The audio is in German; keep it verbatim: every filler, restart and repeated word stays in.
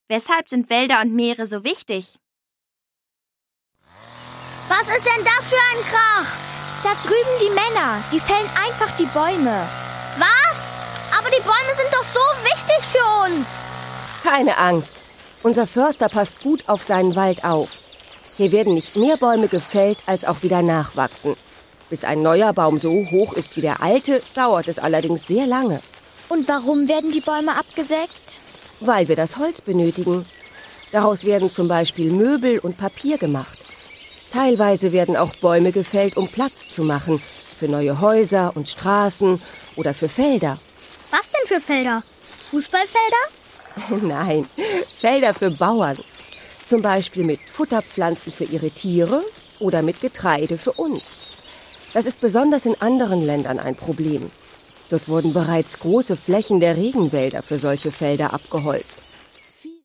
Weshalb sind Wälder und Meere so wichtig? Was ist denn das für ein Krach? Da drüben die Männer, die fällen einfach die Bäume. Was? Aber die Bäume sind doch so wichtig für uns. Keine Angst. Unser Förster passt gut auf seinen Wald auf. Hier werden nicht mehr Bäume gefällt, als auch wieder nachwachsen. Bis ein neuer Baum so hoch ist wie der alte, dauert es allerdings sehr lange. Und warum werden die Bäume abgesägt? Weil wir das Holz benötigen. Daraus werden zum Beispiel Möbel und Papier gemacht. Teilweise werden auch Bäume gefällt, um Platz zu machen. Für neue Häuser und Straßen oder für Felder. Was denn für Felder? Fußballfelder? Nein, Felder für Bauern. Zum Beispiel mit Futterpflanzen für ihre Tiere oder mit Getreide für uns. Das ist besonders in anderen Ländern ein Problem. Dort wurden bereits große Flächen der Regenwälder für solche Felder abgeholzt.